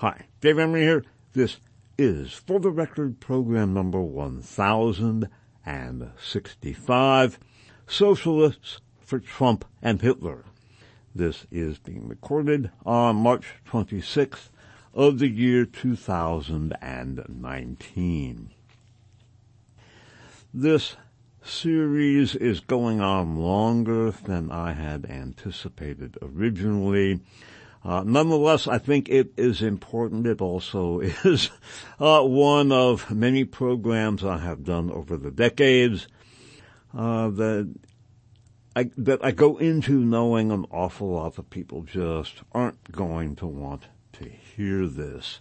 Hi, Dave Emery here. This is For the Record program number 1065, Socialists for Trump and Hitler. This is being recorded on March 26th of the year 2019. This series is going on longer than I had anticipated originally. Nonetheless, I think it is important. It also is one of many programs I have done over the decades that I go into knowing an awful lot of people just aren't going to want to hear this.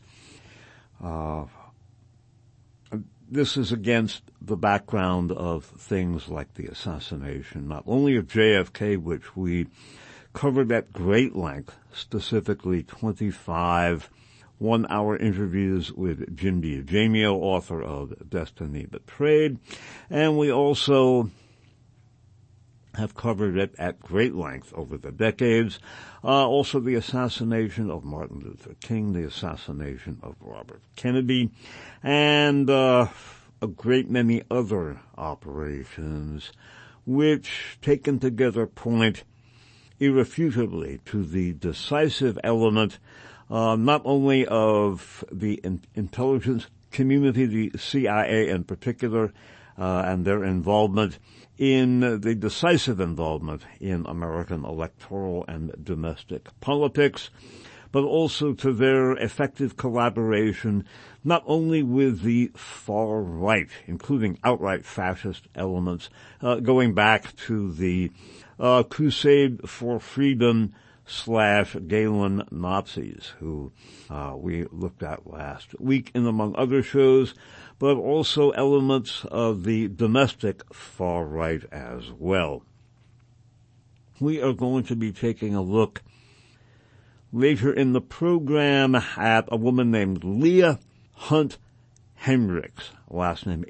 This is against the background of things like the assassination, not only of JFK, which we covered at great length, specifically 25 one-hour interviews with Jim DiGemio, author of Destiny Betrayed, and we also have covered it at great length over the decades. Also the assassination of Martin Luther King, the assassination of Robert Kennedy, and a great many other operations which, taken together, point irrefutably to the decisive element not only of the intelligence community, the CIA in particular, and their involvement in the decisive involvement in American electoral and domestic politics, but also to their effective collaboration not only with the far right, including outright fascist elements, going back to the Crusade for Freedom / Galen Nazis, who we looked at last week and among other shows, but also elements of the domestic far right as well. We are going to be taking a look later in the program at a woman named Leah Hunt Hendricks, last name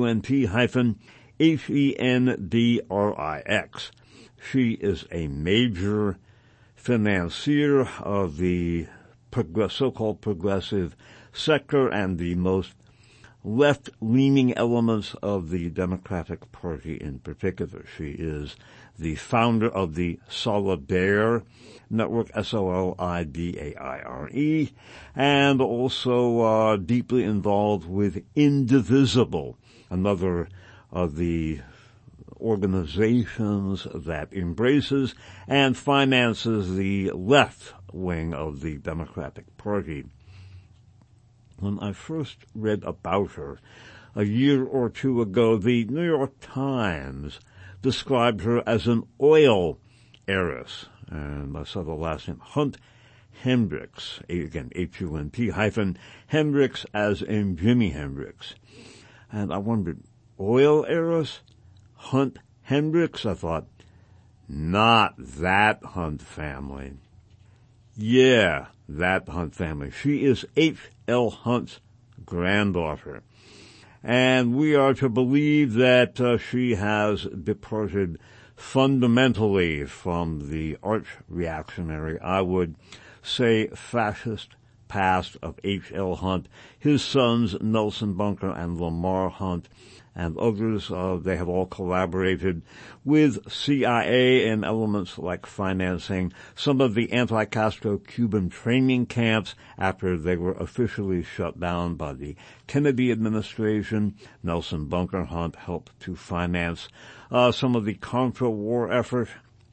Hunt-Hendrix. She is a major financier of the so-called progressive sector and the most left-leaning elements of the Democratic Party in particular. She is the founder of the Solidaire Network, Solidaire, and also deeply involved with Indivisible, another of the organizations that embraces and finances the left wing of the Democratic Party. When I first read about her a year or two ago, the New York Times described her as an oil heiress, and I saw the last name, Hunt Hendricks, again, Hunt-Hendricks as in Jimi Hendrix. And I wondered, oil heiress? Hunt Hendricks? I thought, not that Hunt family. Yeah, that Hunt family. She is H.L. Hunt's granddaughter. And we are to believe that she has departed fundamentally from the arch-reactionary, I would say fascist past of H.L. Hunt, his sons Nelson Bunker and Lamar Hunt, and others. They have all collaborated with CIA in elements like financing some of the anti-Castro Cuban training camps after they were officially shut down by the Kennedy administration. Nelson Bunker Hunt helped to finance some of the Contra war effort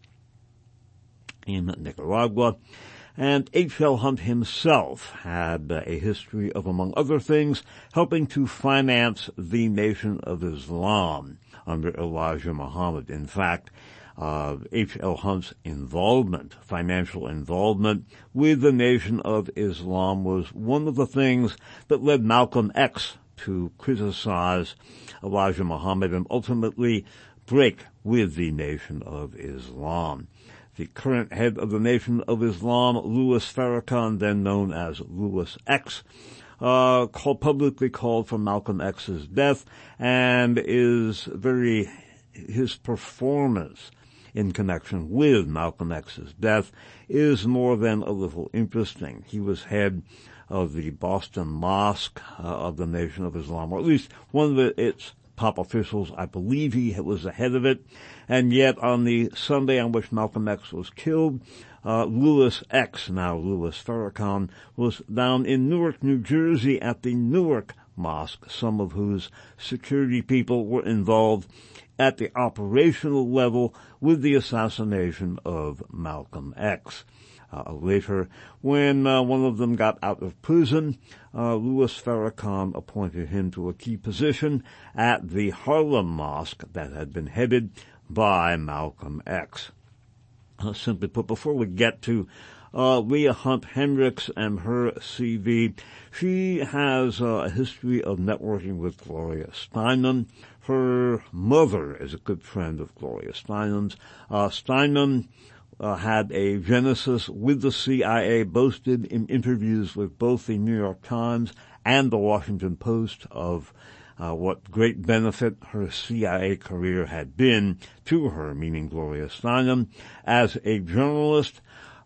in Nicaragua. And H.L. Hunt himself had a history of, among other things, helping to finance the Nation of Islam under Elijah Muhammad. In fact, H.L. Hunt's financial involvement with the Nation of Islam was one of the things that led Malcolm X to criticize Elijah Muhammad and ultimately break with the Nation of Islam. The current head of the Nation of Islam, Louis Farrakhan, then known as Louis X, publicly called for Malcolm X's death, and his performance in connection with Malcolm X's death is more than a little interesting. He was head of the Boston Mosque of the Nation of Islam, or at least one of its top officials. I believe he was the head of it. And yet on the Sunday on which Malcolm X was killed, Louis X, now Louis Farrakhan, was down in Newark, New Jersey at the Newark Mosque, some of whose security people were involved at the operational level with the assassination of Malcolm X. Later, when one of them got out of prison, Louis Farrakhan appointed him to a key position at the Harlem Mosque that had been headed by Malcolm X. Simply put, before we get to Leah Hunt Hendricks and her CV, she has a history of networking with Gloria Steinem. Her mother is a good friend of Gloria Steinem's. Steinem had a genesis with the CIA, boasted in interviews with both the New York Times and the Washington Post of what great benefit her CIA career had been to her, meaning Gloria Steinem, as a journalist.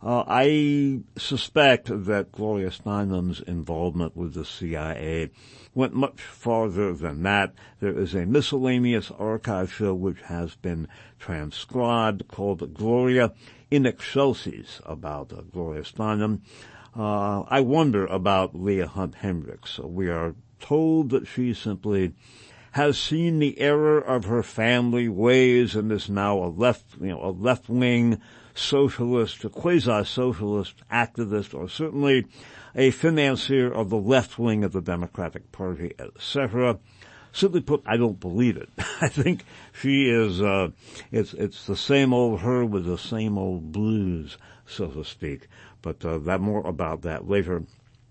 I suspect that Gloria Steinem's involvement with the CIA went much farther than that. There is a miscellaneous archive show which has been transcribed called Gloria in Excelsis about Gloria Steinem. I wonder about Leah Hunt Hendricks. We are told that she simply has seen the error of her family ways and is now a left-wing socialist, a quasi-socialist activist, or certainly a financier of the left wing of the Democratic Party, etc. Simply put, I don't believe it. I think she is, it's the same old her with the same old blues, so to speak. But that more about that later.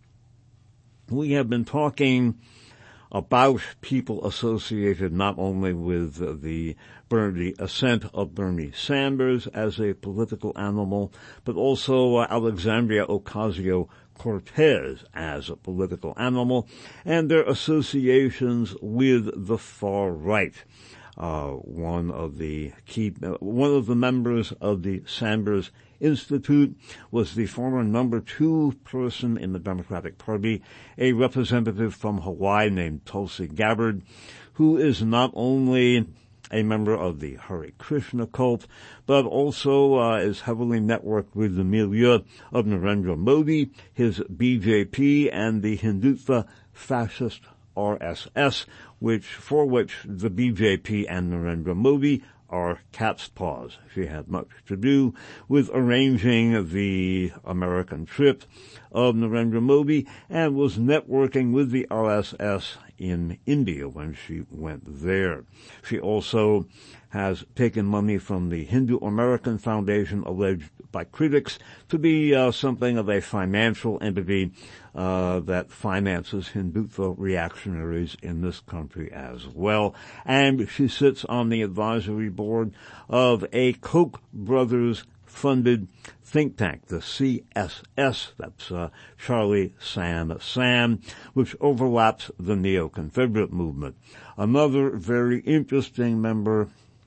We have been talking about people associated not only with the ascent of Bernie Sanders as a political animal, but also Alexandria Ocasio-Cortez as a political animal, and their associations with the far right. One of the members of the Sanders Institute was the former number 2 person in the Democratic Party, a representative from Hawaii named Tulsi Gabbard, who is not only a member of the Hare Krishna cult, but also is heavily networked with the milieu of Narendra Modi, his BJP, and the Hindutva fascist RSS, for which the BJP and Narendra Modi are cat's paws. She had much to do with arranging the American trip of Narendra Modi and was networking with the RSS in India when she went there. She also has taken money from the Hindu American Foundation, alleged by critics to be something of a financial entity that finances Hindutva reactionaries in this country as well. And she sits on the advisory board of a Koch brothers funded think tank, the CSS, that's Charlie Sam, which overlaps the Neo-Confederate movement. Another very interesting member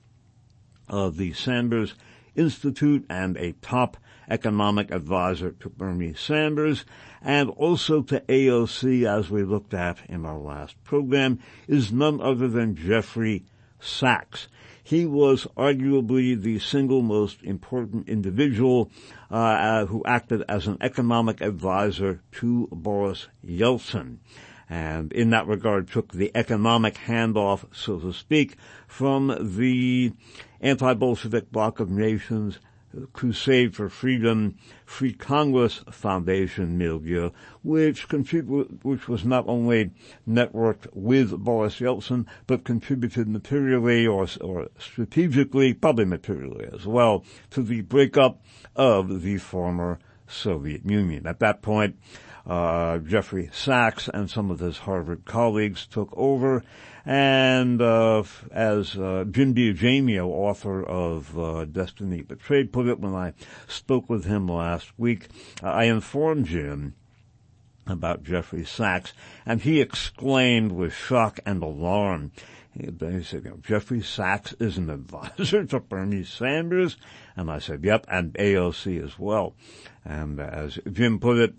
of the Sanders Institute and a top economic advisor to Bernie Sanders and also to AOC, as we looked at in our last program, is none other than Jeffrey Sachs. He was arguably the single most important individual who acted as an economic advisor to Boris Yeltsin, and in that regard took the economic handoff, so to speak, from the anti-Bolshevik bloc of nations Crusade for Freedom, Free Congress Foundation milieu, which was not only networked with Boris Yeltsin, but contributed materially or strategically, probably materially as well, to the breakup of the former Soviet Union. At that point, Jeffrey Sachs and some of his Harvard colleagues took over, and as Jim Biagimio, author of Destiny Betrayed, put it when I spoke with him last week, I informed Jim about Jeffrey Sachs, and he exclaimed with shock and alarm. He said, Jeffrey Sachs is an advisor to Bernie Sanders? And I said, yep, and AOC as well. And as Jim put it,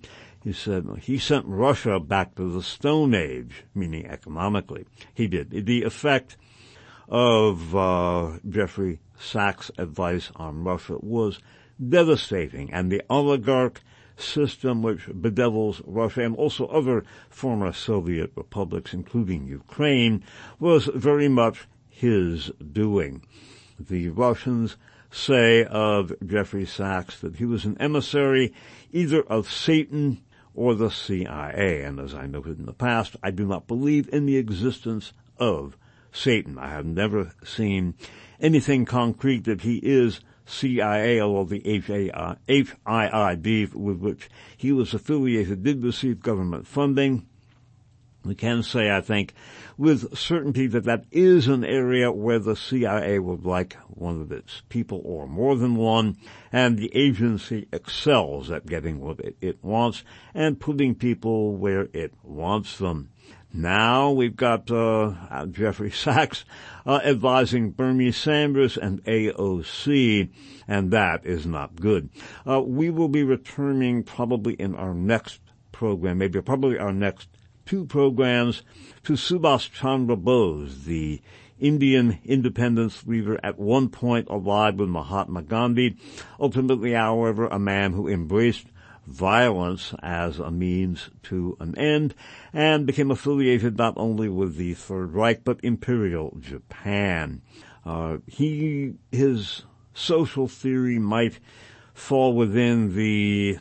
He said he sent Russia back to the Stone Age, meaning economically. He did. The effect of Jeffrey Sachs' advice on Russia was devastating, and the oligarch system which bedevils Russia and also other former Soviet republics, including Ukraine, was very much his doing. The Russians say of Jeffrey Sachs that he was an emissary either of Satan or the CIA, and as I noted in the past, I do not believe in the existence of Satan. I have never seen anything concrete that he is CIA, although the HIIB with which he was affiliated did receive government funding. We can say, I think, with certainty that that is an area where the CIA would like one of its people or more than one, and the agency excels at getting what it wants and putting people where it wants them. Now we've got Jeffrey Sachs advising Bernie Sanders and AOC, and that is not good. We will be returning probably in our next program, probably our next two programs, to Subhash Chandra Bose, the Indian independence leader at one point allied with Mahatma Gandhi, ultimately, however, a man who embraced violence as a means to an end, and became affiliated not only with the Third Reich, but Imperial Japan. His social theory might fall within the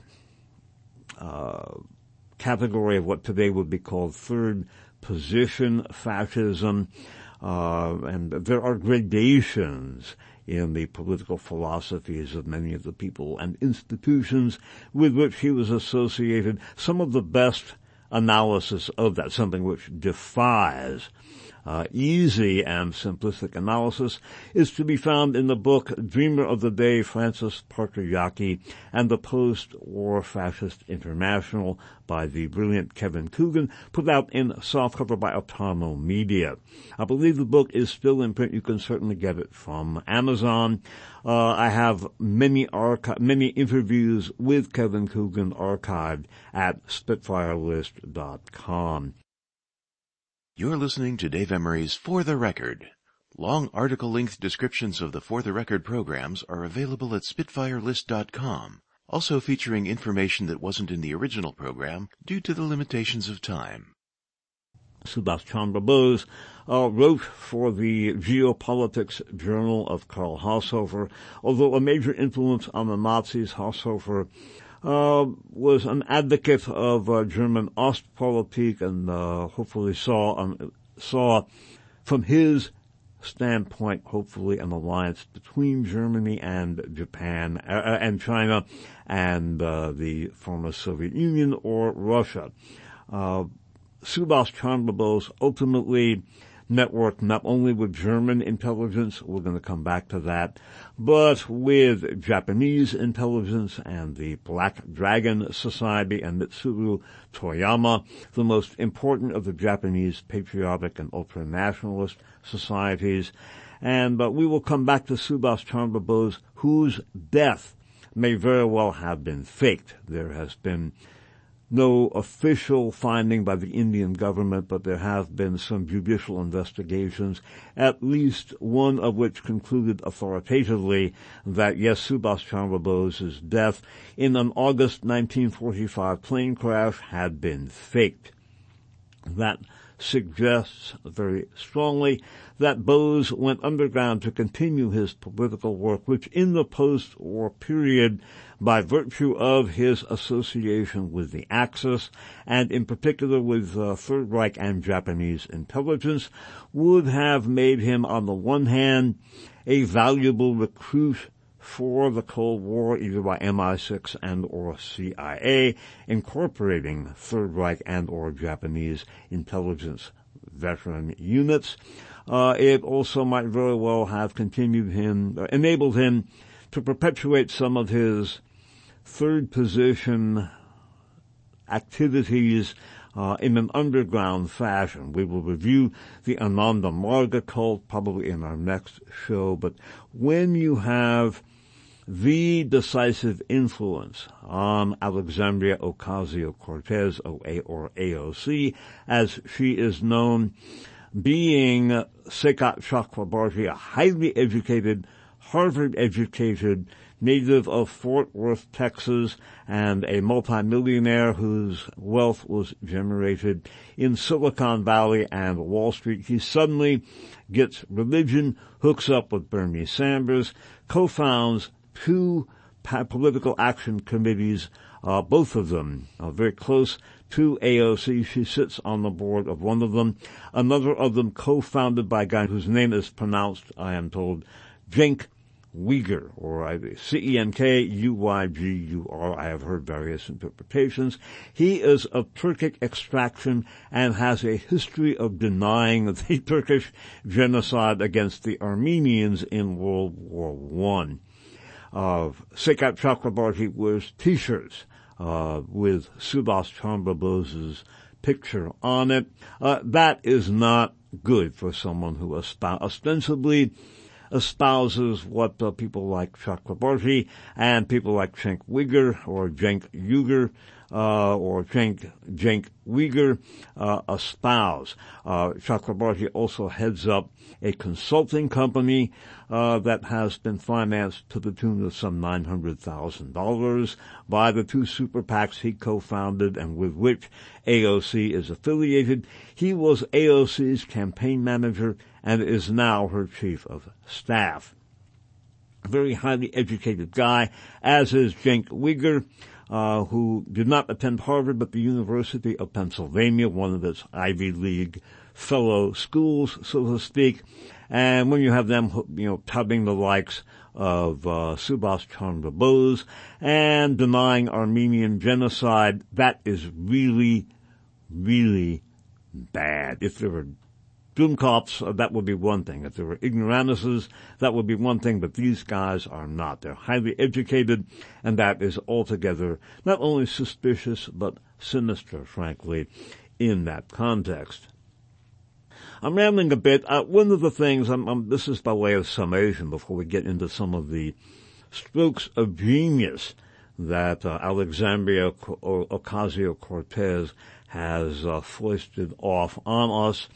category of what today would be called third position fascism, and there are gradations in the political philosophies of many of the people and institutions with which he was associated. Some of the best analysis of that, something which defies easy and simplistic analysis, is to be found in the book Dreamer of the Day, Francis Parker Yockey, and the Post-War Fascist International by the brilliant Kevin Coogan, put out in softcover by Otomo Media. I believe the book is still in print. You can certainly get it from Amazon. I have many interviews with Kevin Coogan archived at SpitfireList.com. You're listening to Dave Emery's For the Record. Long article-length descriptions of the For the Record programs are available at SpitfireList.com, also featuring information that wasn't in the original program due to the limitations of time. Subhash Chandra Bose wrote for the Geopolitics Journal of Karl Haushofer. Although a major influence on the Nazis, Haushofer was an advocate of German Ostpolitik, and hopefully saw from his standpoint, hopefully, an alliance between Germany and Japan and China and the former Soviet Union or Russia. Subhash Chandra Bose ultimately networked not only with German intelligence, we're going to come back to that, but with Japanese intelligence and the Black Dragon Society and Mitsuru Toyama, the most important of the Japanese patriotic and ultranationalist societies. And we will come back to Subhash Chandra Bose, whose death may very well have been faked. There has been no official finding by the Indian government, but there have been some judicial investigations, at least one of which concluded authoritatively that, yes, Subhash Chandra Bose's death in an August 1945 plane crash had been faked. That suggests very strongly that Bose went underground to continue his political work, which in the post-war period, by virtue of his association with the Axis, and in particular with Third Reich and Japanese intelligence, would have made him, on the one hand, a valuable recruit for the Cold War, either by MI6 and or CIA, incorporating Third Reich and or Japanese intelligence veteran units. It also might very well have enabled him to perpetuate some of his third position activities in an underground fashion. We will review the Ananda Marga cult probably in our next show, but when you have the decisive influence on Alexandria Ocasio-Cortez, or AOC, as she is known, being Sekhat Chakrabarti, a highly educated, Harvard-educated native of Fort Worth, Texas, and a multimillionaire whose wealth was generated in Silicon Valley and Wall Street. He suddenly gets religion, hooks up with Bernie Sanders, co-founds two political action committees, both of them very close to AOC. She sits on the board of one of them. Another of them co-founded by a guy whose name is pronounced, I am told, Cenk Uygur, or Cenkuygur. I have heard various interpretations. He is of Turkic extraction and has a history of denying the Turkish genocide against the Armenians in World War I. Sekhat Chakrabarti wears T-shirts with Subhas Chandra Bose's picture on it. That is not good for someone who ostensibly espouses what people like Chakrabarti and people like Cenk Uygur or Cenk Uygur espouse. Chakrabarti also heads up a consulting company that has been financed to the tune of some $900,000 by the two super PACs he co-founded and with which AOC is affiliated. He was AOC's campaign manager and is now her chief of staff. A very highly educated guy, as is Cenk Uygur, who did not attend Harvard but the University of Pennsylvania, one of its Ivy League fellow schools, so to speak. And when you have them, tubbing the likes of Subhas Chandra Bose and denying Armenian genocide, that is really, really bad. If there were Dumkops, that would be one thing. If there were ignoramuses, that would be one thing, but these guys are not. They're highly educated, and that is altogether not only suspicious, but sinister, frankly, in that context. I'm rambling a bit. One of the things, this is by way of summation before we get into some of the strokes of genius that Alexandria Ocasio-Cortez has foisted off on us.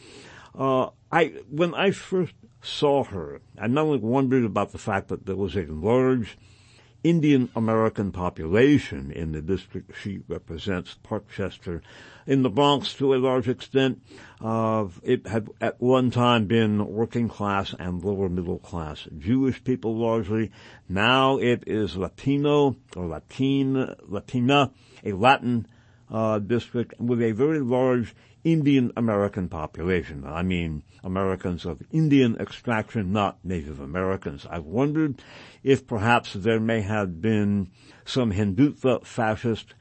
When I first saw her, I not only wondered about the fact that there was a large Indian American population in the district she represents, Parkchester, in the Bronx to a large extent. It had at one time been working class and lower middle class Jewish people largely. Now it is Latino or Latina, a Latin district with a very large Indian American population. I mean, Americans of Indian extraction, not Native Americans. I've wondered if perhaps there may have been some Hindutva fascist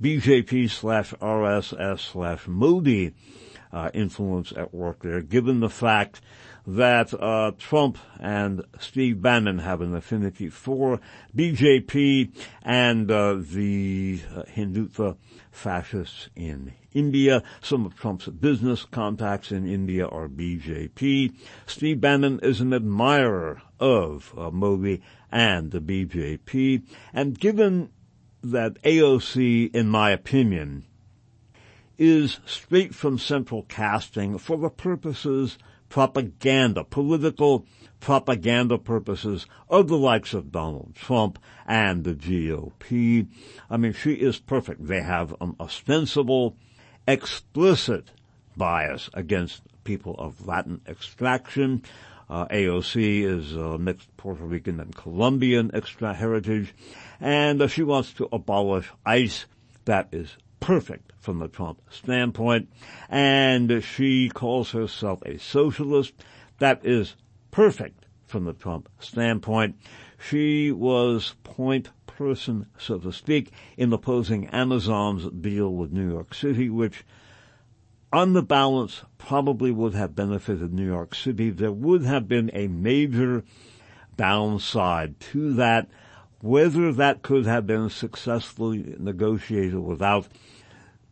BJP/RSS/Modi influence at work there, given the fact that Trump and Steve Bannon have an affinity for BJP and the Hindutva fascists in India. Some of Trump's business contacts in India are BJP. Steve Bannon is an admirer of Modi and the BJP. And given that AOC, in my opinion, is straight from central casting for the purposes political propaganda purposes of the likes of Donald Trump and the GOP. I mean, she is perfect. They have an ostensible, explicit bias against people of Latin extraction. AOC is mixed Puerto Rican and Colombian heritage, and she wants to abolish ICE. That is perfect from the Trump standpoint, and she calls herself a socialist. That is perfect from the Trump standpoint. She was point person, so to speak, in opposing Amazon's deal with New York City, which on the balance probably would have benefited New York City. There would have been a major downside to that. Whether that could have been successfully negotiated without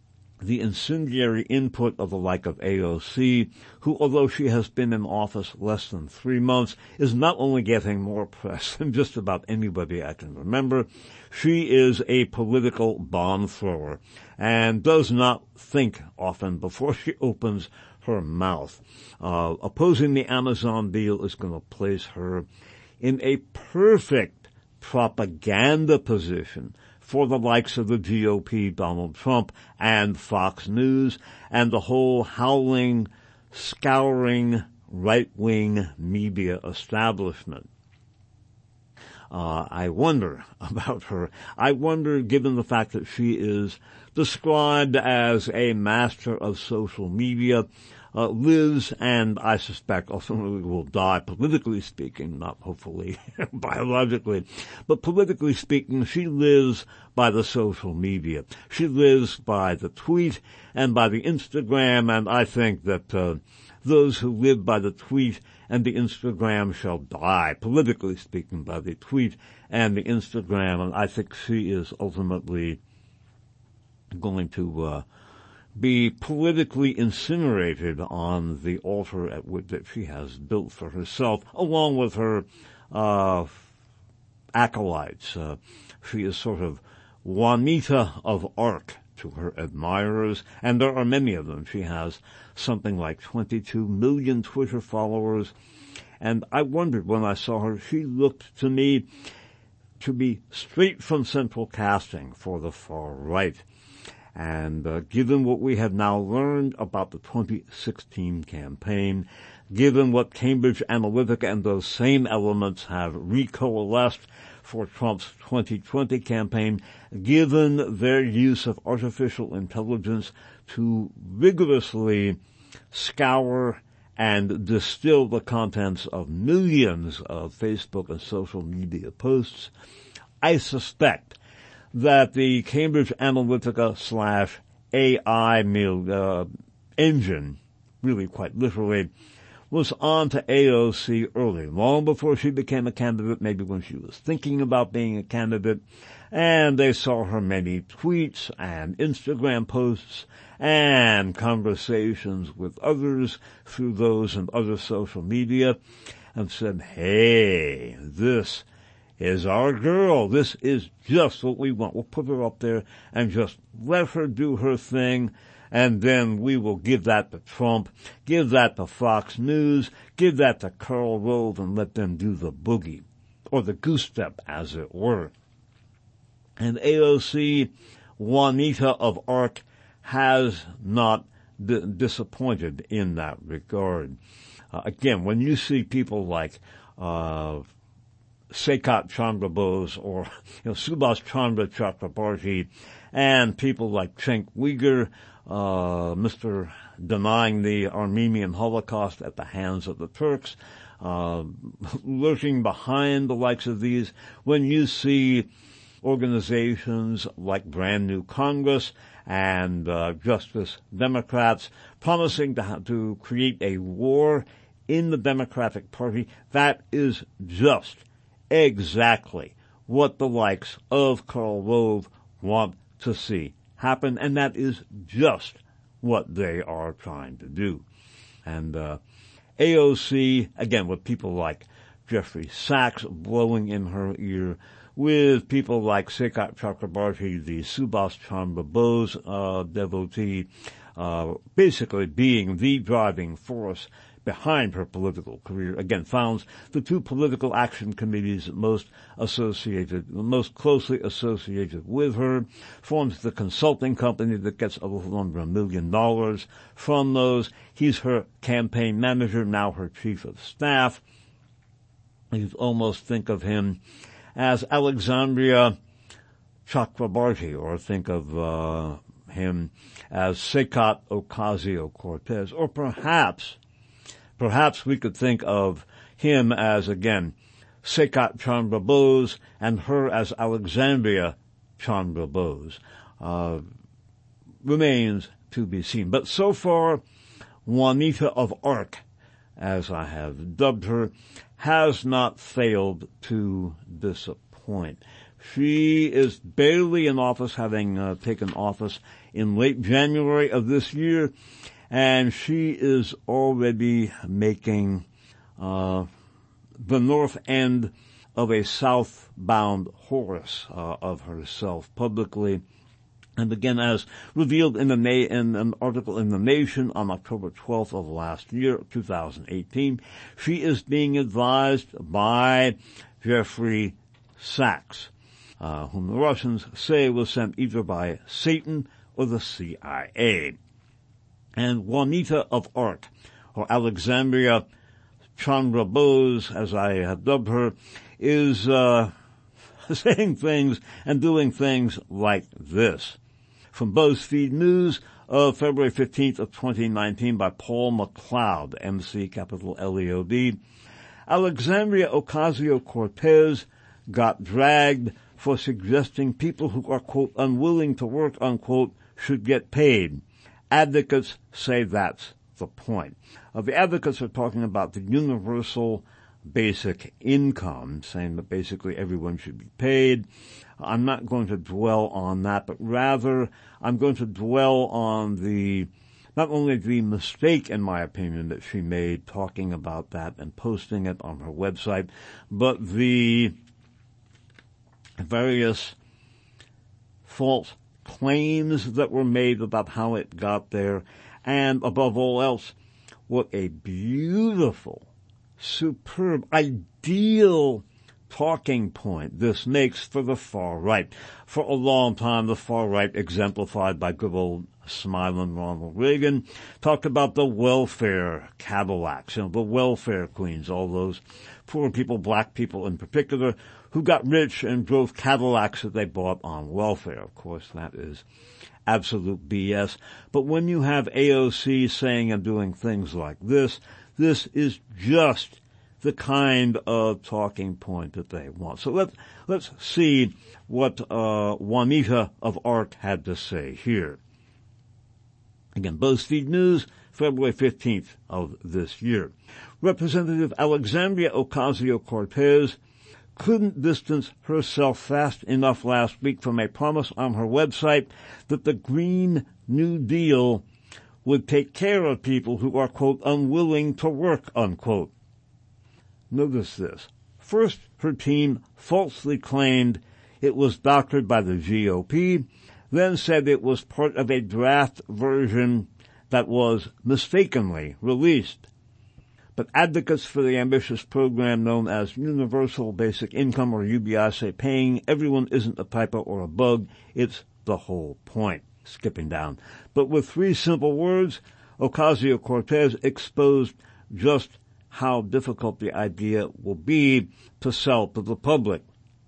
the incendiary input of the like of AOC, who, although she has been in office less than 3 months, is not only getting more press than just about anybody I can remember, she is a political bomb thrower and does not think often before she opens her mouth. Opposing the Amazon deal is going to place her in a perfect propaganda position for the likes of the GOP, Donald Trump, and Fox News, and the whole howling, scouring, right-wing media establishment. I wonder about her. I wonder, given the fact that she is described as a master of social media, lives, and I suspect ultimately will die, politically speaking, not hopefully biologically, but politically speaking, she lives by the social media. She lives by the tweet and by the Instagram, and I think that those who live by the tweet and the Instagram shall die, politically speaking, by the tweet and the Instagram, and I think she is ultimately going to be politically incinerated on the altar at which that she has built for herself, along with her acolytes. She is sort of Juanita of Arc to her admirers, and there are many of them. She has something like 22 million Twitter followers, and I wondered when I saw her, she looked to me to be straight from central casting for the far right. And given what we have now learned about the 2016 campaign, given what Cambridge Analytica and those same elements have recoalesced for Trump's 2020 campaign, given their use of artificial intelligence to vigorously scour and distill the contents of millions of Facebook and social media posts, I suspect that the Cambridge Analytica / AI engine, really quite literally, was on to AOC early, long before she became a candidate, maybe when she was thinking about being a candidate, and they saw her many tweets and Instagram posts and conversations with others through those and other social media, and said, hey, this is our girl. This is just what we want. We'll put her up there and just let her do her thing, and then we will give that to Trump, give that to Fox News, give that to Karl Rove, and let them do the boogie, or the goose step, as it were. And AOC, Juanita of Arc, has not disappointed in that regard. Again, when you see people like Sekhat Chandra Bose or Subhas Chandra Chakrabarti and people like Cenk Uygur, Mr. denying the Armenian Holocaust at the hands of the Turks, lurking behind the likes of these, when you see organizations like Brand New Congress and Justice Democrats promising to create a war in the Democratic Party, that is just exactly what the likes of Karl Rove want to see happen, and that is just what they are trying to do. And AOC, again, with people like Jeffrey Sachs blowing in her ear, with people like Sekhat Chakrabarti, the Subhas Chandra Bose devotee, basically being the driving force behind her political career, again, founds the two political action committees most closely associated with her, forms the consulting company that gets a little under $1 million from those. He's her campaign manager, now her chief of staff. You almost think of him as Alexandria Chakrabarti, or think of him as Sekhat Ocasio-Cortez, or perhaps we could think of him as, again, Sekhat Chandra Bose and her as Alexandria Chandra Bose. Remains to be seen. But so far, Juanita of Arc, as I have dubbed her, has not failed to disappoint. She is barely in office, having taken office in late January of this year, and she is already making the north end of a southbound horse of herself publicly. And again, as revealed in an article in The Nation on October 12th of last year, 2018, she is being advised by Jeffrey Sachs, whom the Russians say was sent either by Satan or the CIA. And Juanita of Arc, or Alexandria Chandra Bose, as I have dubbed her, is saying things and doing things like this. From BuzzFeed News of February 15th of 2019 by Paul McLeod, MC capital L-E-O-D. Alexandria Ocasio-Cortez got dragged for suggesting people who are, quote, unwilling to work, unquote, should get paid. Advocates say that's the point. The advocates are talking about the universal basic income, saying that basically everyone should be paid. I'm not going to dwell on that, but rather I'm going to dwell on not only the mistake, in my opinion, that she made talking about that and posting it on her website, but the various false claims that were made about how it got there, and above all else, what a beautiful, superb, ideal talking point this makes for the far right. For a long time, the far right, exemplified by good old smiling Ronald Reagan, talked about the welfare Cadillacs, the welfare queens, all those poor people, black people in particular, who got rich and drove Cadillacs that they bought on welfare. Of course, that is absolute BS. But when you have AOC saying and doing things like this is just the kind of talking point that they want. So let's see what Juanita of Arc had to say here. Again, BuzzFeed News, February 15th of this year. Representative Alexandria Ocasio-Cortez couldn't distance herself fast enough last week from a promise on her website that the Green New Deal would take care of people who are, quote, unwilling to work, unquote. Notice this. First, her team falsely claimed it was doctored by the GOP, then said it was part of a draft version that was mistakenly released. But advocates for the ambitious program known as Universal Basic Income, or UBI, say paying everyone isn't a typo or a bug, it's the whole point. Skipping down. But with three simple words, Ocasio-Cortez exposed just how difficult the idea will be to sell to the public.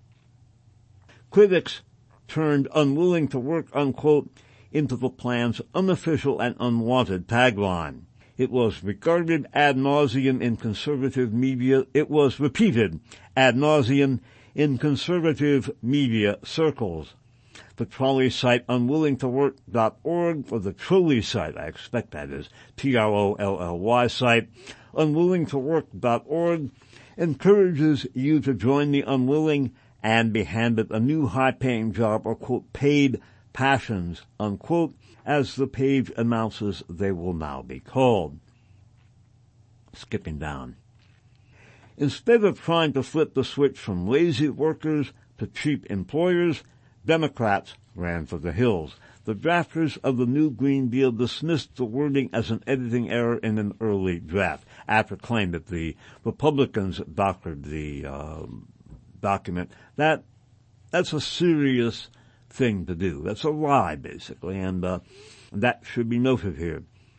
Critics turned unwilling to work, unquote, into the plan's unofficial and unwanted tagline. It was regarded ad nauseum in conservative media. It was repeated ad nauseum in conservative media circles. The trolley site unwillingtowork.org, or the trolley site, I expect that is, T-R-O-L-L-Y site, unwillingtowork.org, encourages you to join the unwilling and be handed a new high-paying job, or, quote, paid passions, unquote, as the page announces they will now be called. Skipping down. Instead of trying to flip the switch from lazy workers to cheap employers, Democrats ran for the hills. The drafters of the new Green Deal dismissed the wording as an editing error in an early draft, after claiming that the Republicans doctored the document. That's a serious thing to do. That's a lie, basically, and that should be noted here.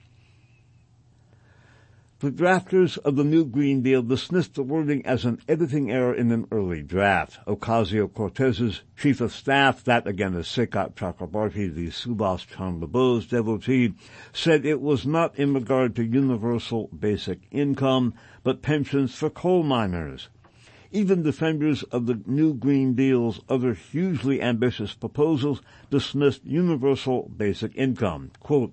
The drafters of the new Green Deal dismissed the wording as an editing error in an early draft. Ocasio-Cortez's chief of staff, that again is Sekhat Chakrabarti, the Subhas Chandra Bose devotee, said it was not in regard to universal basic income, but pensions for coal miners. Even defenders of the new Green Deal's other hugely ambitious proposals dismissed universal basic income. Quote,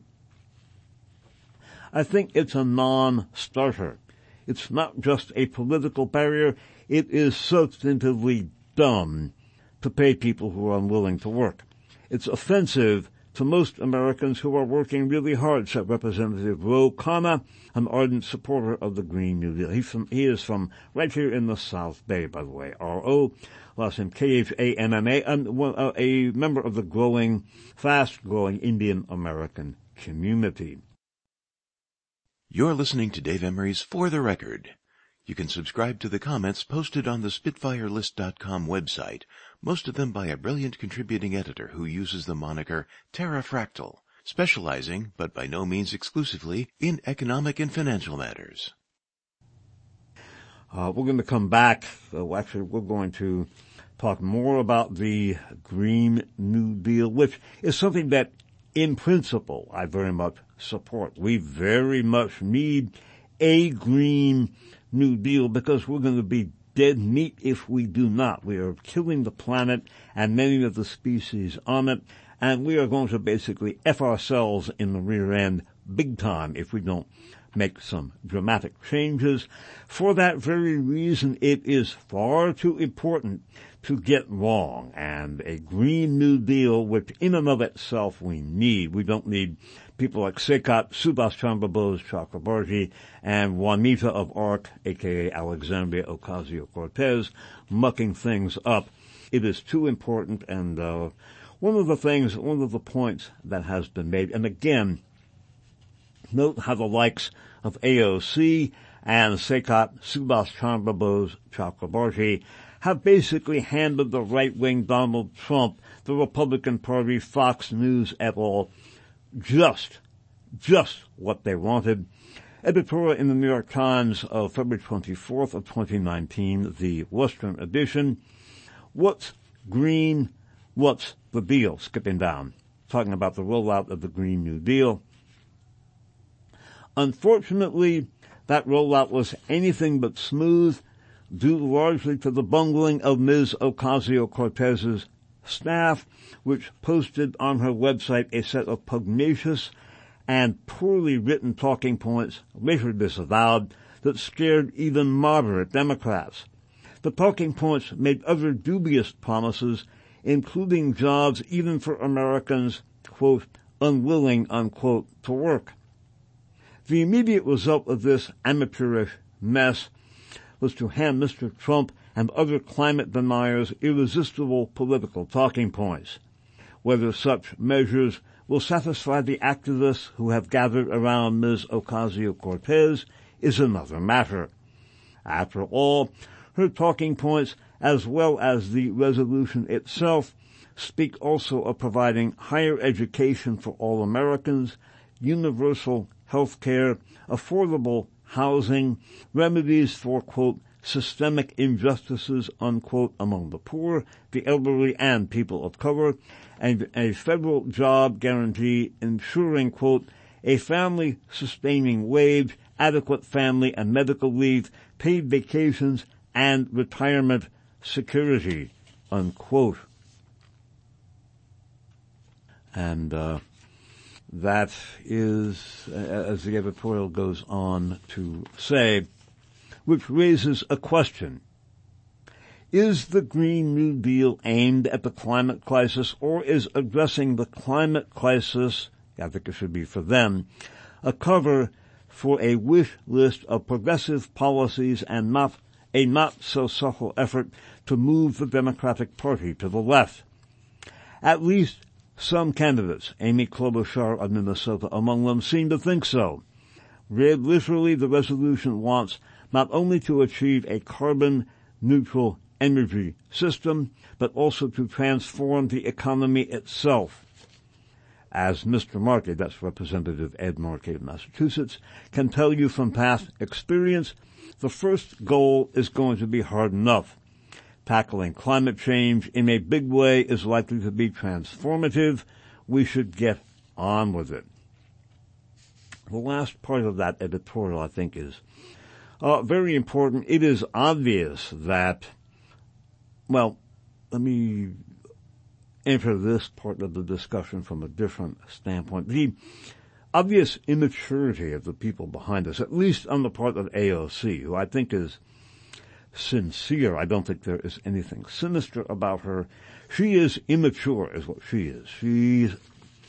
I think it's a non-starter. It's not just a political barrier. It is substantively dumb to pay people who are unwilling to work. It's offensive to most Americans who are working really hard, said Representative Ro Khanna, an ardent supporter of the Green New Deal. He is from right here in the South Bay, by the way. R.O. last name Khanna, and a member of the fast-growing Indian American community. You're listening to Dave Emery's For the Record. You can subscribe to the comments posted on the SpitfireList.com website, most of them by a brilliant contributing editor who uses the moniker Terrafractal, specializing, but by no means exclusively, in economic and financial matters. We're going to come back. Actually, we're going to talk more about the Green New Deal, which is something that, in principle, I very much support. We very much need a Green New Deal because we're going to be dead meat if we do not. We are killing the planet and many of the species on it, and we are going to basically F ourselves in the rear end big time if we don't make some dramatic changes. For that very reason, it is far too important to get wrong, and a Green New Deal, which in and of itself we need. We don't need people like Sekhat, Subhas Chandra Bose Chakrabarti, and Juanita of ARC, aka Alexandria Ocasio-Cortez, mucking things up. It is too important, and one of the points that has been made, and again, note how the likes of AOC and Sekhat, Subhas Chandra Bose Chakrabarti have basically handed the right-wing Donald Trump, the Republican Party, Fox News et al., just what they wanted. Editorial in the New York Times of February 24th of 2019, the Western edition. What's green? What's the deal? Skipping down, talking about the rollout of the Green New Deal. Unfortunately, that rollout was anything but smooth, due largely to the bungling of Ms. Ocasio-Cortez's staff, which posted on her website a set of pugnacious and poorly written talking points, later disavowed, that scared even moderate Democrats. The talking points made other dubious promises, including jobs even for Americans, quote, unwilling, unquote, to work. The immediate result of this amateurish mess was to hand Mr. Trump and other climate deniers irresistible political talking points. Whether such measures will satisfy the activists who have gathered around Ms. Ocasio-Cortez is another matter. After all, her talking points, as well as the resolution itself, speak also of providing higher education for all Americans, universal health care, affordable housing, remedies for, quote, systemic injustices, unquote, among the poor, the elderly, and people of color, and a federal job guarantee ensuring, quote, a family-sustaining wage, adequate family and medical leave, paid vacations, and retirement security, unquote. And that is, as the editorial goes on to say, which raises a question. Is the Green New Deal aimed at the climate crisis, or is addressing the climate crisis, I think it should be for them, a cover for a wish list of progressive policies and not a not-so-subtle effort to move the Democratic Party to the left? At least some candidates, Amy Klobuchar of Minnesota among them, seem to think so. Read literally, the resolution wants not only to achieve a carbon-neutral energy system, but also to transform the economy itself. As Mr. Markey, that's Representative Ed Markey of Massachusetts, can tell you from past experience, the first goal is going to be hard enough. Tackling climate change in a big way is likely to be transformative. We should get on with it. The last part of that editorial, I think, is very important. It is obvious that, well, let me enter this part of the discussion from a different standpoint. The obvious immaturity of the people behind us, at least on the part of AOC, who I think is sincere. I don't think there is anything sinister about her. She is immature, is what she is.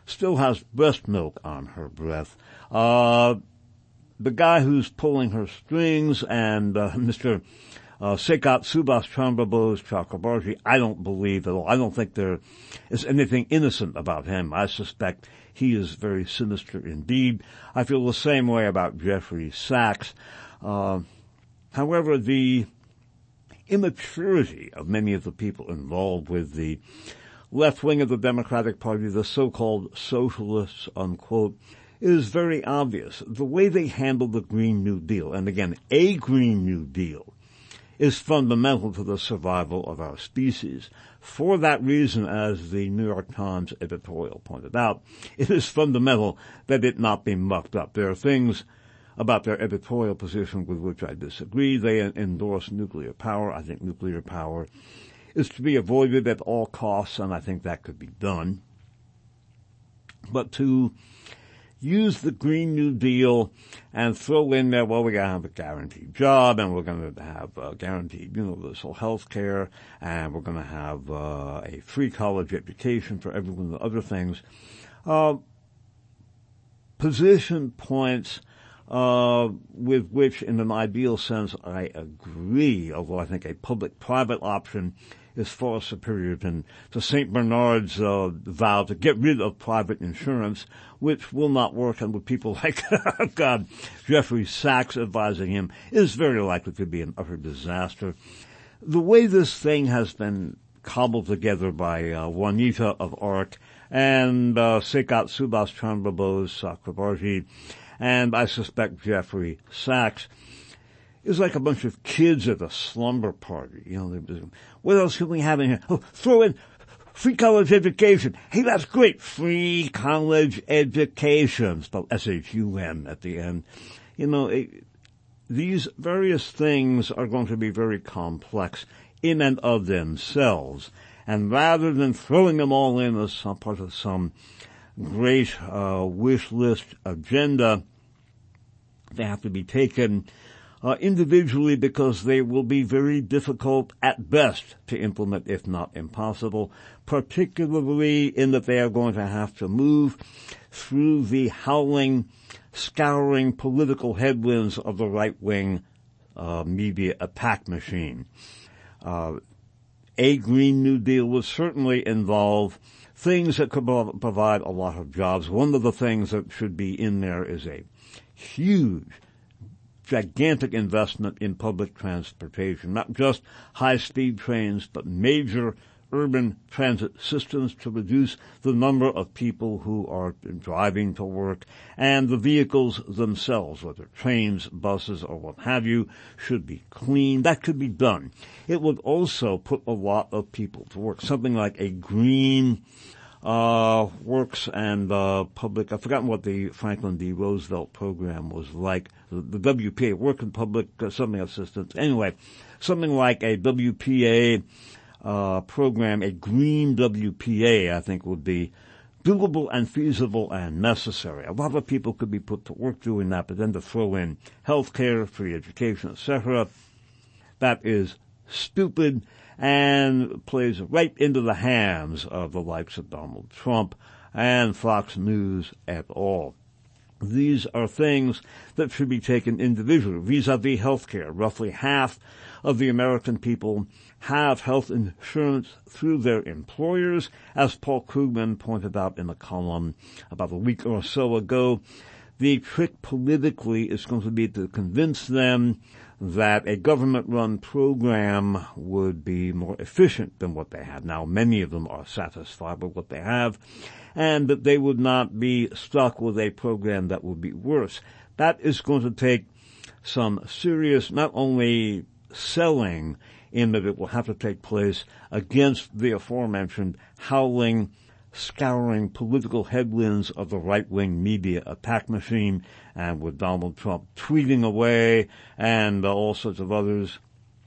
still has breast milk on her breath. The guy who's pulling her strings and Mr. Sekhat Subhas Chandra Bose Chakrabarti, I don't believe at all. I don't think there is anything innocent about him. I suspect he is very sinister indeed. I feel the same way about Jeffrey Sachs. However, the immaturity of many of the people involved with the left wing of the Democratic Party, the so-called socialists, unquote, is very obvious. The way they handled the Green New Deal, and again, a Green New Deal, is fundamental to the survival of our species. For that reason, as the New York Times editorial pointed out, it is fundamental that it not be mucked up. There are things about their editorial position with which I disagree. They endorse nuclear power. I think nuclear power is to be avoided at all costs, and I think that could be done. But to use the Green New Deal and throw in there, well, we're going to have a guaranteed job, and we're going to have guaranteed universal health care, and we're going to have a free college education for everyone, and other things. Position points with which, in an ideal sense, I agree, although I think a public-private option is far superior to St. Bernard's vow to get rid of private insurance, which will not work, and with people like Jeffrey Sachs advising him, is very likely to be an utter disaster. The way this thing has been cobbled together by Juanita of ARC and Sekhat Subhas Chandra Bose Chakrabarti, and I suspect Jeffrey Sachs, is like a bunch of kids at a slumber party. What else can we have in here? Oh, throw in free college education. Hey, that's great. Free college education. Spelled S-H-U-M at the end. These various things are going to be very complex in and of themselves. And rather than throwing them all in as some part of some great wish list agenda, they have to be taken individually, because they will be very difficult at best to implement, if not impossible, particularly in that they are going to have to move through the howling, scouring political headwinds of the right-wing media attack machine. A Green New Deal would certainly involve things that could provide a lot of jobs. One of the things that should be in there is a huge, gigantic investment in public transportation, not just high-speed trains, but major urban transit systems to reduce the number of people who are driving to work, and the vehicles themselves, whether trains, buses, or what have you, should be clean. That could be done. It would also put a lot of people to work. Something like a green works and public, I've forgotten what the Franklin D. Roosevelt program was like, the WPA, Work and Public Something Assistance. Anyway, something like a WPA program, a green WPA, I think would be doable and feasible and necessary. A lot of people could be put to work doing that, but then to throw in health care, free education, etc., that is stupid and plays right into the hands of the likes of Donald Trump and Fox News et al. These are things that should be taken individually. Vis-a-vis health care, roughly half of the American people have health insurance through their employers, as Paul Krugman pointed out in a column about a week or so ago. The trick politically is going to be to convince them that a government-run program would be more efficient than what they have now. Many of them are satisfied with what they have, and that they would not be stuck with a program that would be worse. That is going to take some serious, not only selling, in that it will have to take place against the aforementioned howling, scouring political headwinds of the right-wing media attack machine, and with Donald Trump tweeting away and all sorts of others.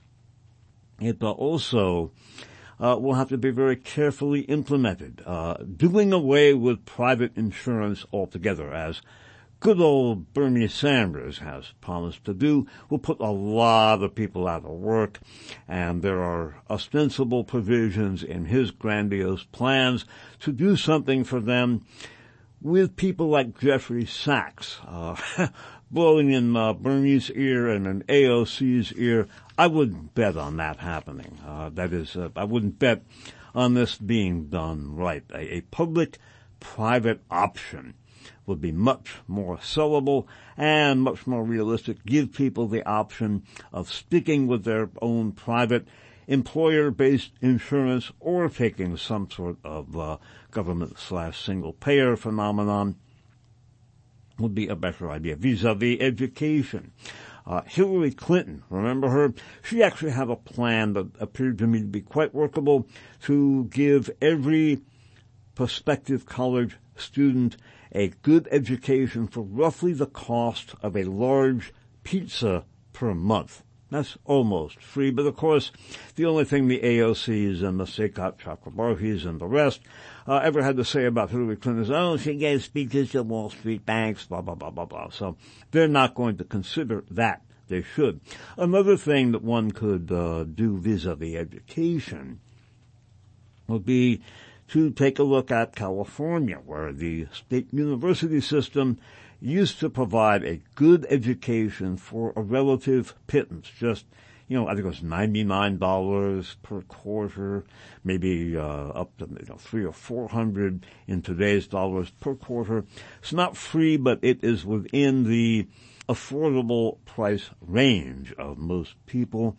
It also will have to be very carefully implemented. Doing away with private insurance altogether, as good old Bernie Sanders has promised to do, will put a lot of people out of work, and there are ostensible provisions in his grandiose plans to do something for them with people like Jeffrey Sachs, blowing in Bernie's ear and in AOC's ear, I wouldn't bet on that happening. That is, I wouldn't bet on this being done right. A public-private option would be much more sellable and much more realistic, give people the option of sticking with their own private employer-based insurance or taking some sort of government/single-payer phenomenon would be a better idea. Vis-a-vis education. Hillary Clinton, remember her? She actually had a plan that appeared to me to be quite workable to give every prospective college student a good education for roughly the cost of a large pizza per month. That's almost free, but of course, the only thing the AOCs and the Sekat Chakrabartis and the rest ever had to say about Hillary Clinton is, oh, she gave speeches to Wall Street banks, blah, blah, blah, blah, blah. So they're not going to consider that. They should. Another thing that one could do vis-a-vis education would be to take a look at California, where the state university system used to provide a good education for a relative pittance. Just, I think it was $99 per quarter, maybe up to $300 or $400 in today's dollars per quarter. It's not free, but it is within the affordable price range of most people.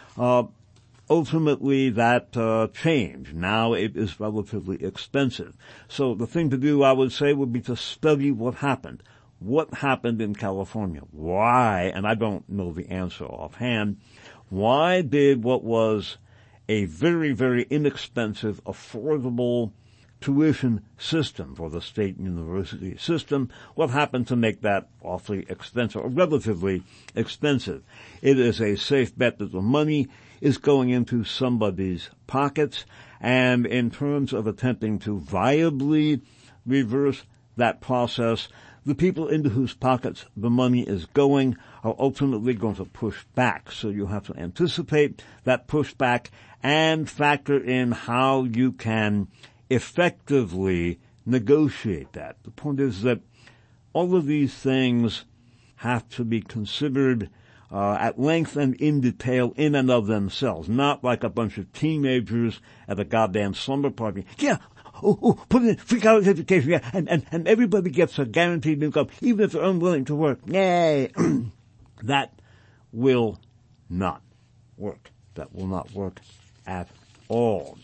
Ultimately, that changed. Now it is relatively expensive. So the thing to do, I would say, would be to study what happened. What happened in California? Why, and I don't know the answer offhand, why did what was a very, very inexpensive, affordable tuition system for the state university system, what happened to make that awfully expensive, or relatively expensive? It is a safe bet that the money is going into somebody's pockets, and in terms of attempting to viably reverse that process, the people into whose pockets the money is going are ultimately going to push back. So you have to anticipate that pushback and factor in how you can effectively negotiate that. The point is that all of these things have to be considered at length and in detail in and of themselves, not like a bunch of teenagers at a goddamn slumber party. Yeah, put in free college education, yeah, and everybody gets a guaranteed income, even if they're unwilling to work. Yay! That will not work. That will not work at all.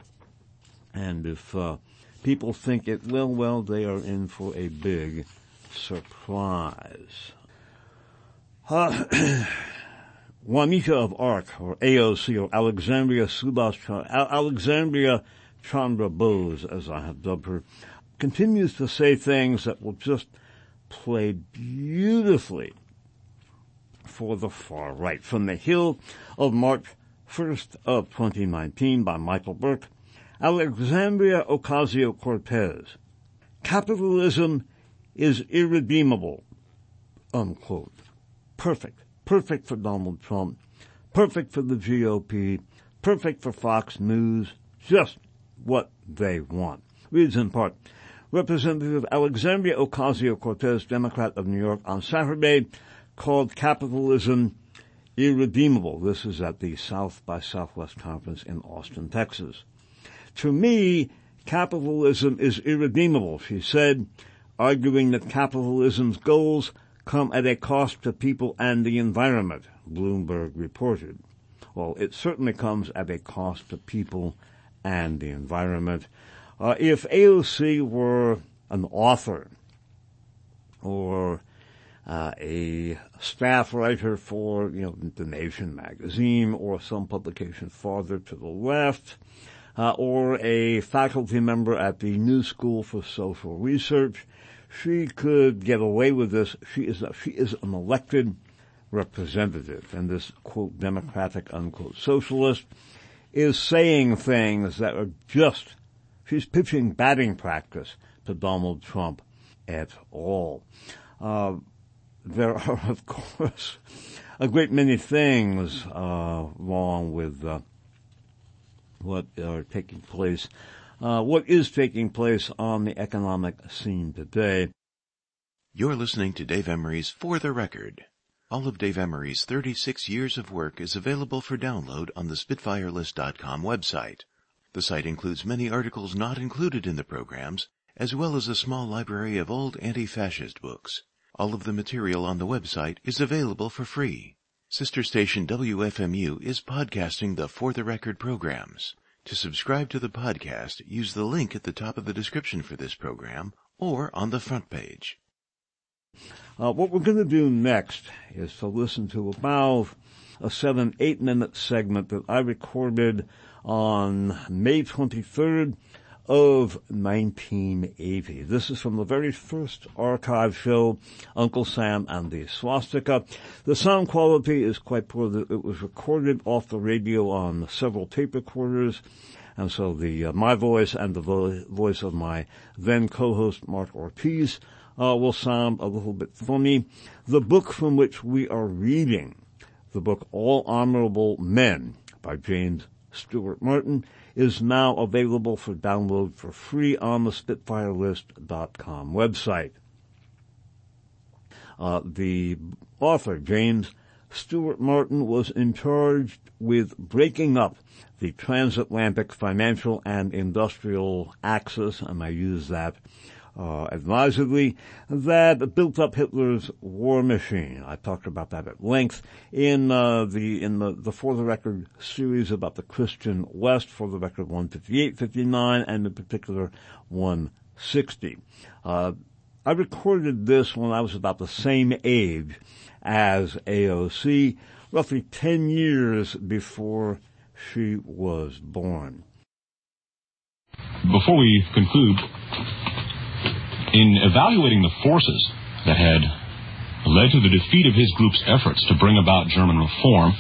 And if people think it will, well, they are in for a big surprise. Juanita of ARC, or AOC, or Alexandria Chandra Bose, as I have dubbed her, continues to say things that will just play beautifully for the far right. From the Hill of March 1st of 2019 by Michael Burke, Alexandria Ocasio-Cortez, capitalism is irredeemable, unquote. Perfect. Perfect for Donald Trump. Perfect for the GOP. Perfect for Fox News. Just what they want. Reads in part, Representative Alexandria Ocasio-Cortez, Democrat of New York, on Saturday called capitalism irredeemable. This is at the South by Southwest Conference in Austin, Texas. To me, capitalism is irredeemable, she said, arguing that capitalism's goals come at a cost to people and the environment, Bloomberg reported. Well, it certainly comes at a cost to people and the environment. If AOC were an author or a staff writer for, The Nation magazine or some publication farther to the left, or a faculty member at the New School for Social Research, she could get away with this. She is an elected representative, and this, quote, democratic, unquote, socialist is saying things that are just, she's pitching batting practice to Donald Trump at all. There are, of course, a great many things wrong with what are taking place what is taking place on the economic scene today. You're listening to Dave Emery's For the Record. All of Dave Emery's 36 years of work is available for download on the SpitfireList.com website. The site includes many articles not included in the programs, as well as a small library of old anti-fascist books. All of the material on the website is available for free. Sister station WFMU is podcasting the For the Record programs. To subscribe to the podcast, use the link at the top of the description for this program or on the front page. What we're going to do next is to listen to about a 7-8 minute segment that I recorded on May 23rd of 1980. This is from the very first archive show, Uncle Sam and the Swastika. The sound quality is quite poor. It was recorded off the radio on several tape recorders, and so my voice and the voice of my then co-host Mark Ortiz will sound a little bit funny. The book from which we are reading, the book All Honorable Men by James Stewart Martin, is now available for download for free on the SpitfireList.com website. The author, James Stewart Martin, was in charge with breaking up the transatlantic financial and industrial axis, and I use that advisedly, that built up Hitler's war machine. I talked about that at length in the For the Record series about the Christian West, For the Record 158, 59, and in particular 160. I recorded this when I was about the same age as AOC, roughly 10 years before she was born. Before we conclude, in evaluating the forces that had led to the defeat of his group's efforts to bring about German reform,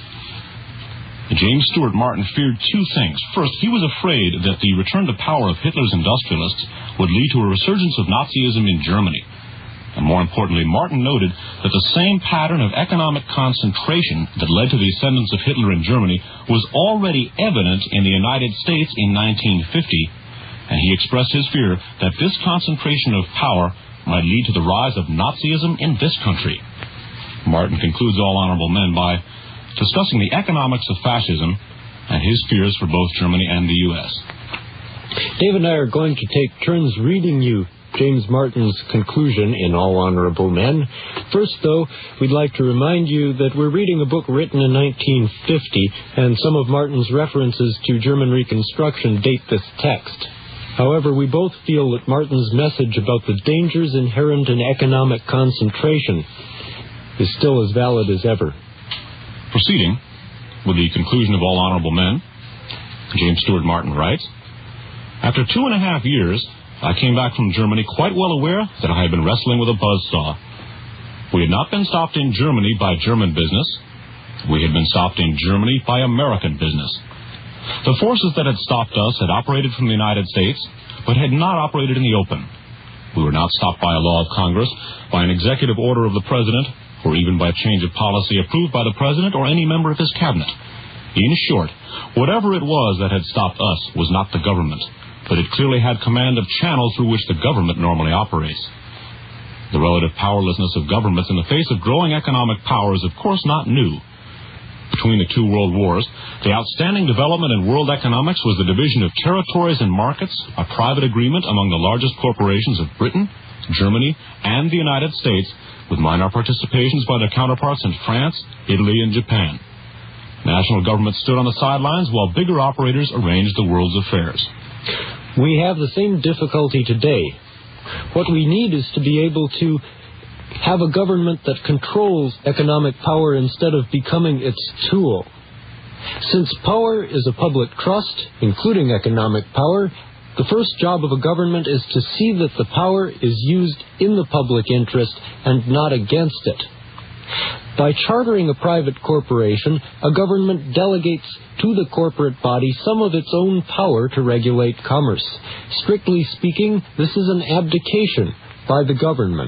James Stewart Martin feared two things. First, he was afraid that the return to power of Hitler's industrialists would lead to a resurgence of Nazism in Germany. And more importantly, Martin noted that the same pattern of economic concentration that led to the ascendance of Hitler in Germany was already evident in the United States in 1950, and he expressed his fear that this concentration of power might lead to the rise of Nazism in this country. Martin concludes All Honorable Men by discussing the economics of fascism and his fears for both Germany and the U.S. Dave and I are going to take turns reading you James Martin's conclusion in All Honorable Men. First, though, we'd like to remind you that we're reading a book written in 1950, and some of Martin's references to German Reconstruction date this text. However, we both feel that Martin's message about the dangers inherent in economic concentration is still as valid as ever. Proceeding with the conclusion of All Honorable Men, James Stewart Martin writes, "After 2.5 years, I came back from Germany quite well aware that I had been wrestling with a buzzsaw. We had not been stopped in Germany by German business. We had been stopped in Germany by American business. The forces that had stopped us had operated from the United States, but had not operated in the open. We were not stopped by a law of Congress, by an executive order of the President, or even by a change of policy approved by the President or any member of his cabinet. In short, whatever it was that had stopped us was not the government, but it clearly had command of channels through which the government normally operates. The relative powerlessness of governments in the face of growing economic power is of course not new. Between the two world wars, the outstanding development in world economics was the division of territories and markets, a private agreement among the largest corporations of Britain, Germany, and the United States, with minor participations by their counterparts in France, Italy, and Japan. National governments stood on the sidelines while bigger operators arranged the world's affairs. We have the same difficulty today. What we need is to be able to have a government that controls economic power instead of becoming its tool. Since power is a public trust, including economic power, the first job of a government is to see that the power is used in the public interest and not against it. By chartering a private corporation, a government delegates to the corporate body some of its own power to regulate commerce. Strictly speaking, this is an abdication by the government.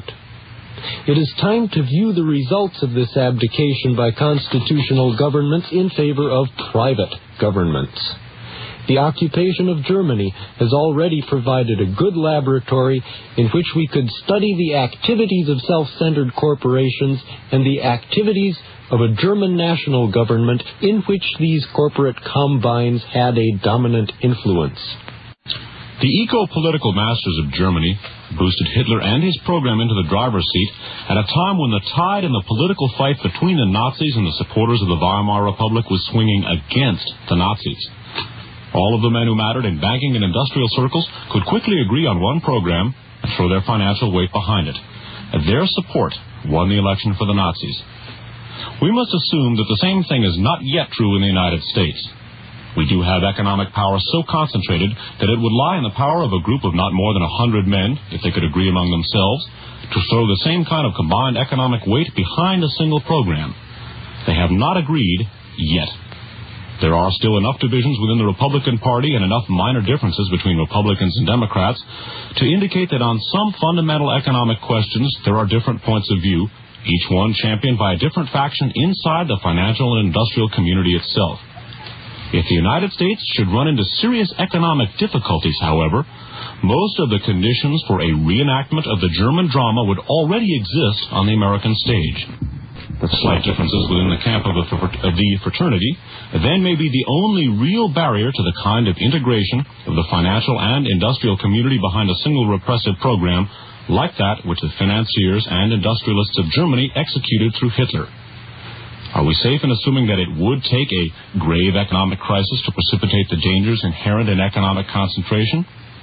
It is time to view the results of this abdication by constitutional governments in favor of private governments. The occupation of Germany has already provided a good laboratory in which we could study the activities of self-centered corporations and the activities of a German national government in which these corporate combines had a dominant influence. The eco-political masters of Germany boosted Hitler and his program into the driver's seat at a time when the tide in the political fight between the Nazis and the supporters of the Weimar Republic was swinging against the Nazis. All of the men who mattered in banking and industrial circles could quickly agree on one program and throw their financial weight behind it. Their support won the election for the Nazis. We must assume that the same thing is not yet true in the United States. We do have economic power so concentrated that it would lie in the power of a group of not more than 100 men, if they could agree among themselves, to throw the same kind of combined economic weight behind a single program. They have not agreed yet. There are still enough divisions within the Republican Party and enough minor differences between Republicans and Democrats to indicate that on some fundamental economic questions there are different points of view, each one championed by a different faction inside the financial and industrial community itself. If the United States should run into serious economic difficulties, however, most of the conditions for a reenactment of the German drama would already exist on the American stage. Slight differences within the camp of the fraternity then may be the only real barrier to the kind of integration of the financial and industrial community behind a single repressive program like that which the financiers and industrialists of Germany executed through Hitler. Are we safe in assuming that it would take a grave economic crisis to precipitate the dangers inherent in economic concentration?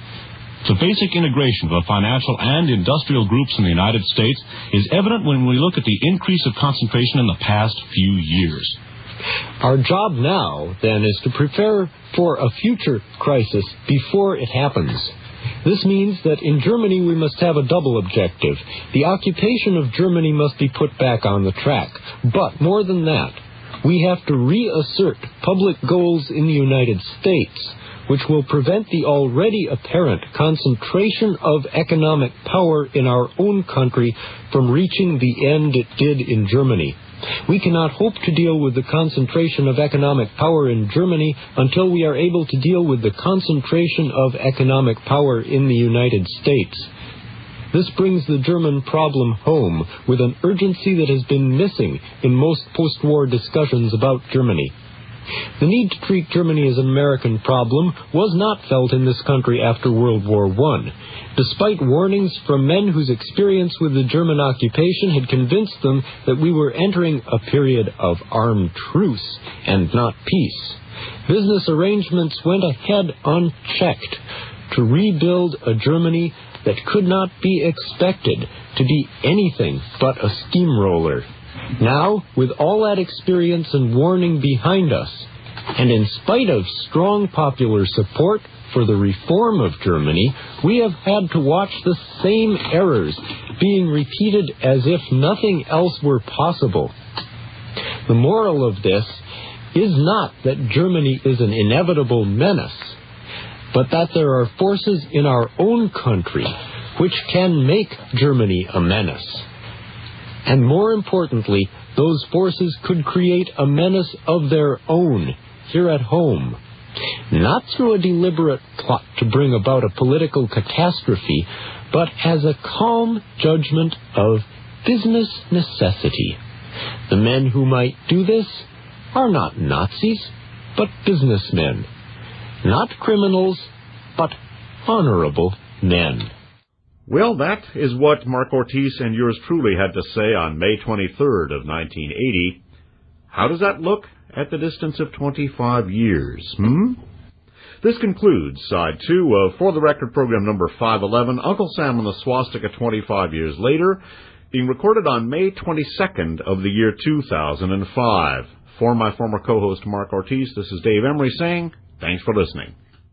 The basic integration of the financial and industrial groups in the United States is evident when we look at the increase of concentration in the past few years. Our job now, then, is to prepare for a future crisis before it happens. This means that in Germany we must have a double objective. The occupation of Germany must be put back on the track. But more than that, we have to reassert public goals in the United States, which will prevent the already apparent concentration of economic power in our own country from reaching the end it did in Germany. We cannot hope to deal with the concentration of economic power in Germany until we are able to deal with the concentration of economic power in the United States. This brings the German problem home with an urgency that has been missing in most post-war discussions about Germany. The need to treat Germany as an American problem was not felt in this country after World War I. Despite warnings from men whose experience with the German occupation had convinced them that we were entering a period of armed truce and not peace, business arrangements went ahead unchecked to rebuild a Germany that could not be expected to be anything but a steamroller. Now, with all that experience and warning behind us, and in spite of strong popular support for the reform of Germany, we have had to watch the same errors being repeated as if nothing else were possible. The moral of this is not that Germany is an inevitable menace, but that there are forces in our own country which can make Germany a menace. And more importantly, those forces could create a menace of their own here at home, not through a deliberate plot to bring about a political catastrophe, but as a calm judgment of business necessity. The men who might do this are not Nazis, but businessmen, not criminals, but honorable men. Well, that is what Mark Ortiz and yours truly had to say on May 23rd of 1980. How does that look at the distance of 25 years? This concludes Side 2 of For the Record program number 511, Uncle Sam and the Swastika 25 years later, being recorded on May 22nd of the year 2005. For my former co-host Mark Ortiz, this is Dave Emery saying, thanks for listening.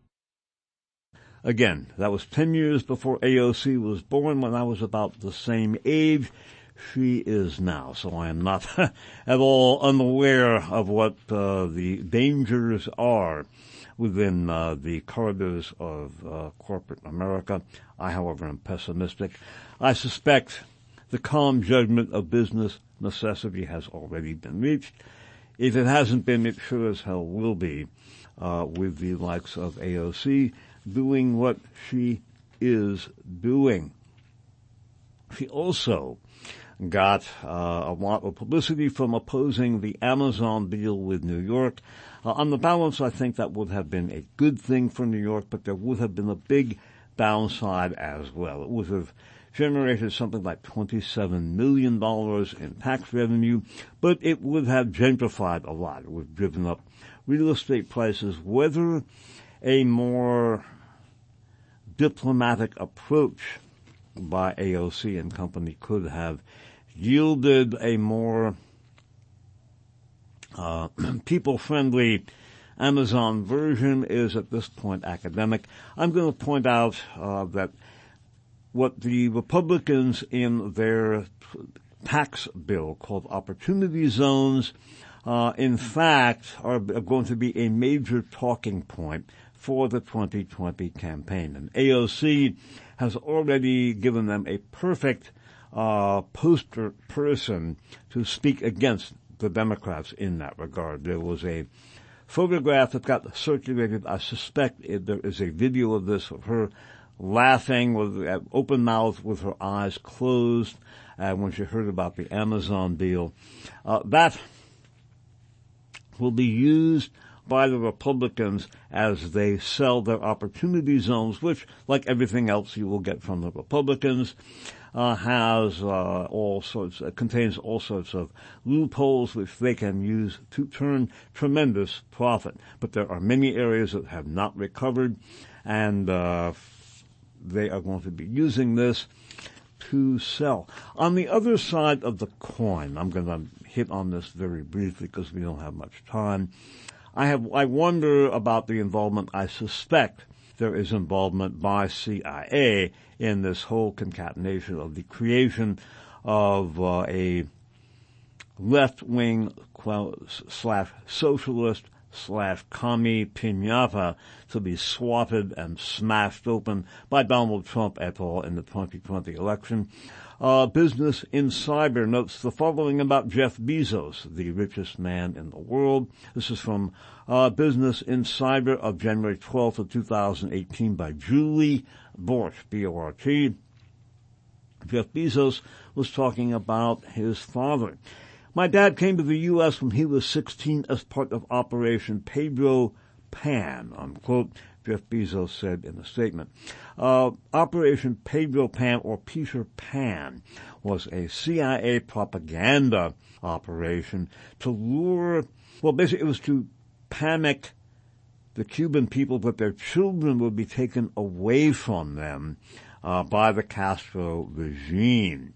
Again, that was 10 years before AOC was born, when I was about the same age she is now. So I am not at all unaware of what the dangers are within the corridors of corporate America. I, however, am pessimistic. I suspect the calm judgment of business necessity has already been reached. If it hasn't been, it sure as hell will be with the likes of AOC doing what she is doing. She also got a lot of publicity from opposing the Amazon deal with New York. On the balance, I think that would have been a good thing for New York, but there would have been a big downside as well. It would have generated something like $27 million in tax revenue, but it would have gentrified a lot. It would have driven up real estate prices. Whether a more diplomatic approach by AOC and company could have yielded a more people-friendly Amazon version is at this point academic. I'm going to point out that what the Republicans in their tax bill called opportunity zones, in fact, are going to be a major talking point for the 2020 campaign. And AOC has already given them a perfect poster person to speak against the Democrats in that regard. There was a photograph that got circulated. I suspect there is a video of this, of her laughing with open mouth with her eyes closed when she heard about the Amazon deal. That will be used by the Republicans as they sell their opportunity zones, which, like everything else you will get from the Republicans, contains all sorts of loopholes which they can use to turn tremendous profit. But there are many areas that have not recovered, and they are going to be using this to sell. On the other side of the coin, I'm going to hit on this very briefly because we don't have much time. I wonder about the involvement. I suspect there is involvement by CIA in this whole concatenation of the creation of a left-wing / socialist / commie piñata to be swatted and smashed open by Donald Trump et al. In the 2020 election. Business Insider notes the following about Jeff Bezos, the richest man in the world. This is from Business Insider of January 12th of 2018 by Julie Bort, B-O-R-T. Jeff Bezos was talking about his father. My dad came to the U.S. when he was 16 as part of Operation Pedro Pan, unquote, Jeff Bezos said in a statement. Operation Pedro Pan, or Peter Pan, was a CIA propaganda operation to lure, basically it was to panic the Cuban people that their children would be taken away from them by the Castro regime.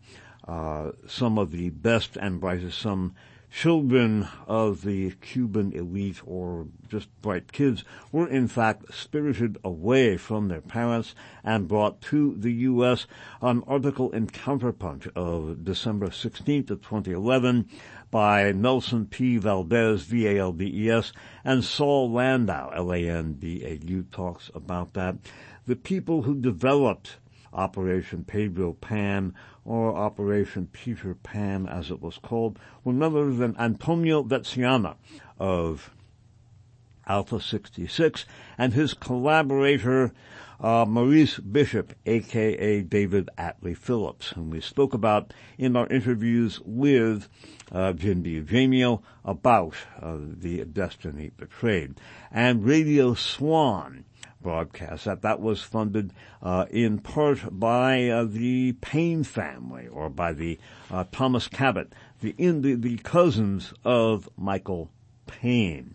Some of the best and brightest, some children of the Cuban elite or just bright kids were in fact spirited away from their parents and brought to the U.S. An article in Counterpunch of December 16th of 2011 by Nelson P. Valdez, V-A-L-D-E-S, and Saul Landau, L-A-N-D-A-U, talks about that. The people who developed Operation Pedro Pan, or Operation Peter Pan as it was called, were none other than Antonio Vetsiana of Alpha 66 and his collaborator Maurice Bishop, a.k.a. David Atlee Phillips, whom we spoke about in our interviews with Jim D'Eugenio about the Destiny Betrayed. And Radio Swan broadcast that was funded in part by the Payne family, or by the Thomas Cabot, the cousins of Michael Payne.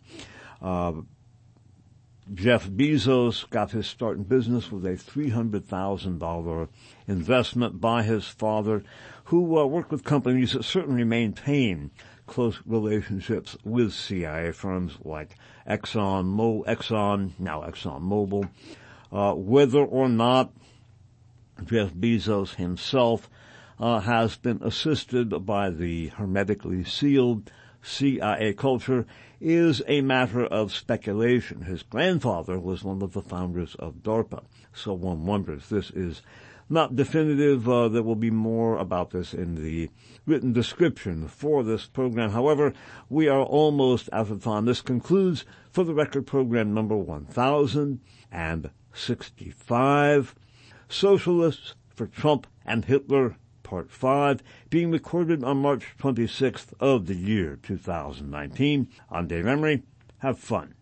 Jeff Bezos got his start in business with a $300,000 investment by his father, who worked with companies that certainly maintain close relationships with CIA firms like ExxonMobil. Whether or not Jeff Bezos himself has been assisted by the hermetically sealed CIA culture is a matter of speculation. His grandfather was one of the founders of DARPA, so one wonders. This is not definitive. There will be more about this in the written description for this program. However, we are almost out of time. This concludes For the Record program number 1065, Socialists for Trump and Hitler, Part 5, being recorded on March 26th of the year 2019. I'm Dave Emery. Have fun.